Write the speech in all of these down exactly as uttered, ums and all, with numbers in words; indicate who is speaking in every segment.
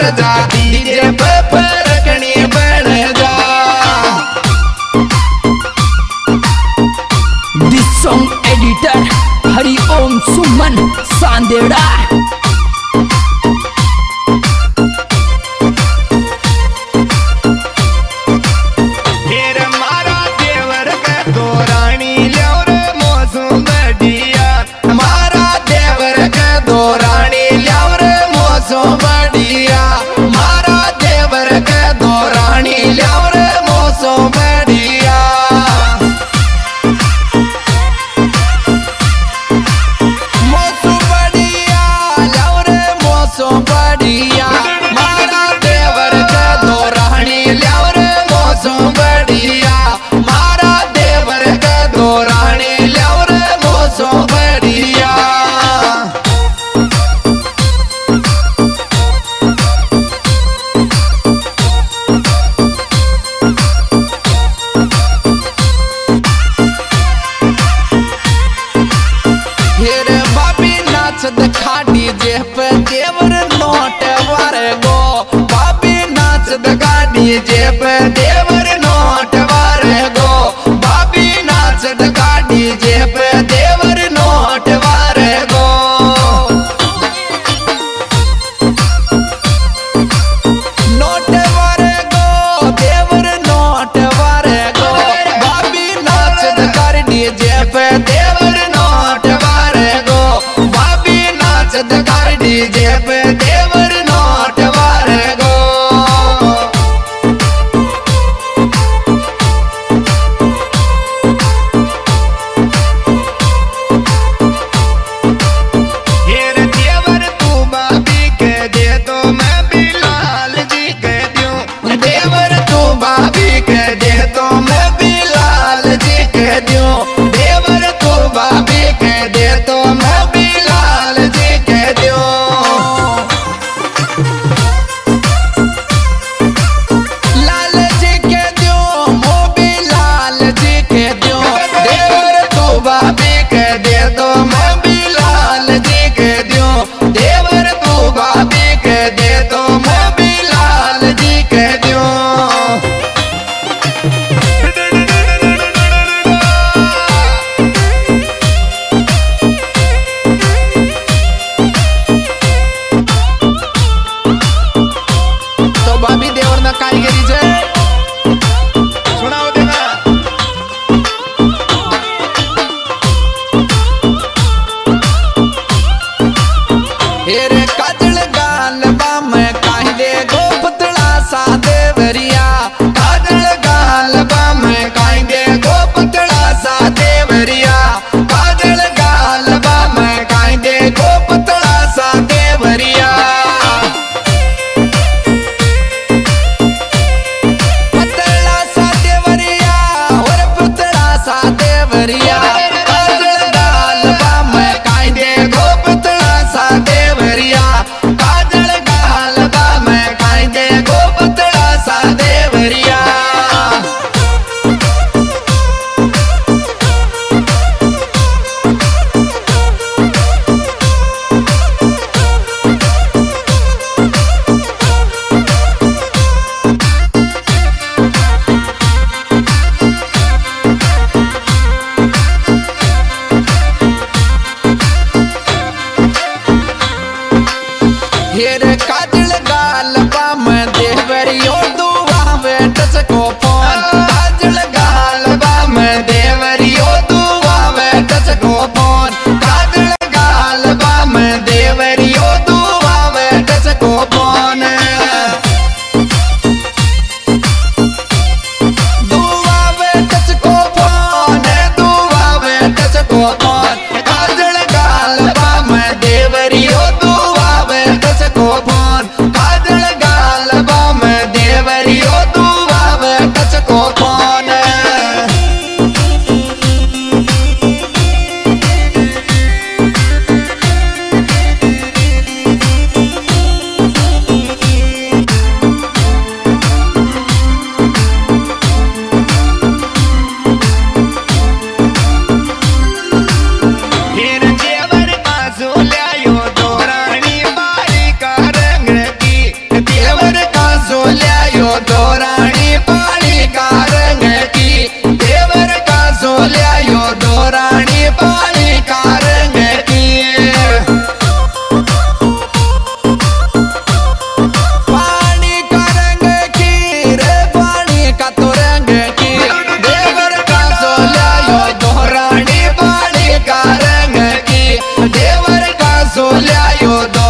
Speaker 1: जा डीजे पे परकनी बन जा।
Speaker 2: This song editor Hari Om Suman सांदेड़ा।
Speaker 1: दिखा डीजे पे देवर नोट वारे गो बाबी नाच दिखा डीजे पे देवर नोट वारे गो बाबी नाच दिखा डीजे पे देवर नोट वारे गो। नोट वारे गो देवर नोट वारे गो बाबी नाच दिखा डीजे पे देवर नोट वारे गो बाबी नाच दिखा डीजे पे देवर नोट वारे गो। हेर देवर तू बाबी के दे तो मैं भी लाल जी के दूं। देवर तू बाबी के दे तो मैं भी लाल जी के दूं। देवर तू बाबी के दे तो मैं भी लाल जी के दूं। लाल जी के दूं मो भी लाल जी के दूं। देवर तू बाबी के दे तो मैं भी लाल जी के दूं। देवर तू बाबी के दे तो मैं भी लाल जी के दूं। तो बाबी देवर ना कारीगरी जे सुनाओ देना। हेरे काजल गाल बाम काहे दे गो पतला सा देवरिया। काजल गाल बाम काहे दे गो पतला सा देवरिया। काजल गाल बाम काहे दे गो पतला सा देवरिया। पतला सा देवरिया और पतला सा देवरिया। काजल गाल बाम काहे दे गो पतला सा देवरिया। काजल गाल बाम काहे दे गो पतला सा देवरिया। हेर काजल गाल बाम देवरियो दुआ वेट सको फोन। काजल गाल बाम देवरियो दुआ वेट सको फोन। काजल गाल बाम देवरियो दुआ वेट सको फोन। दुआ वेट सको फोन दुआ वेट सको फोन। काजल गाल बाम देवरियो दुआ वेट सको फोन। काजल गाल बाम देवरियो दुआ वेट सको फोन।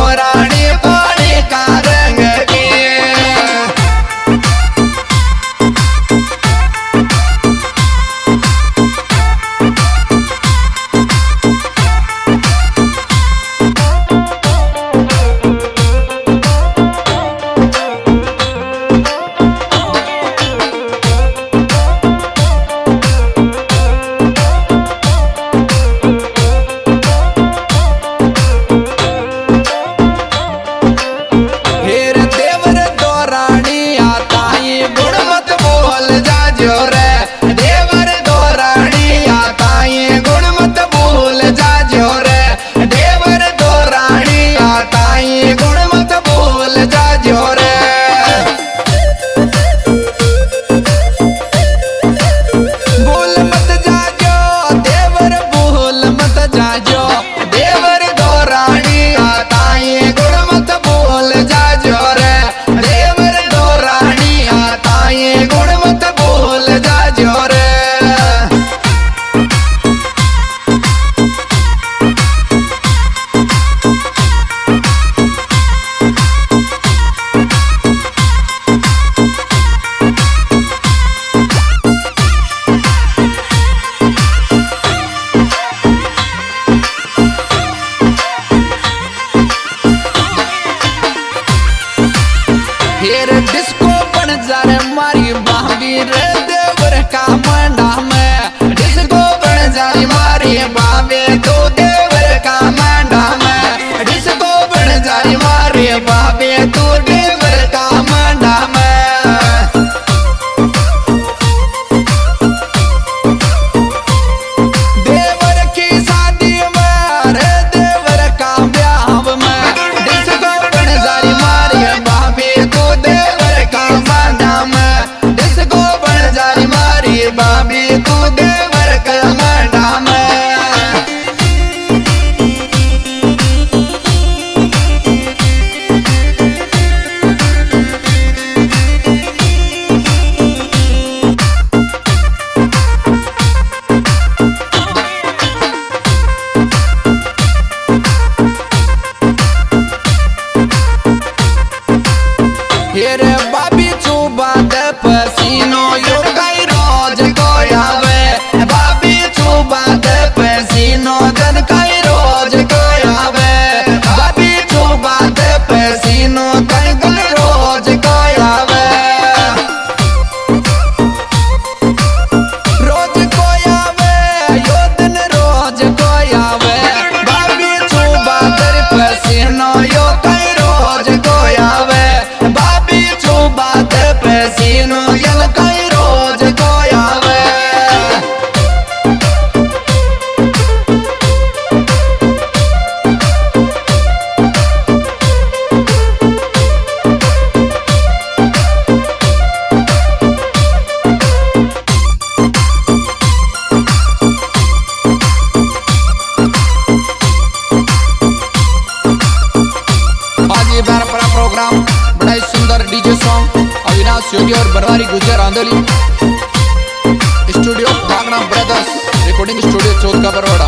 Speaker 1: रानी पानी का रंग की। डिस्को बन जा रे मारी भाभी रे देवर का मंडा में। डिस्को बन जा रे मारी भाभी तो देवर का मंडा में। डिस्को बन जा रे मारी भाभी तो देवर का मंडा में। देवर की शादी में रे देवर का ब्याह में। डिस्को बन जा रे मारी भाभी तो देवर का मंडा में। डिस्को बन जा रे मारी भाभी तो देवर का मंडा में। रे बाबी चुबा दे पसीनो यो कई रोज कोई आवे। बाबी चुबा दे पसीनो जन कई रोज कोई आवे। बाबी चुबा दे पसीनो कई कई रोज कोई आवे। रोज कोई आवे यो दिन रोज कोई आवे। बाबी चुबा दे पसीनो यो कई रोज कोई आवे। बाबी चुबा दे पसीनो यल कई रोज कोई आवे। आज ये बार परा प्रोग्राम बड़ा ही सुंदर डीजे सॉन्ग अविनाश योगी और बनवारी गुजर आंदोली स्टूडियो भागना ब्रदर्स रिकॉर्डिंग स्टूडियो चौथ का बरवाड़ा।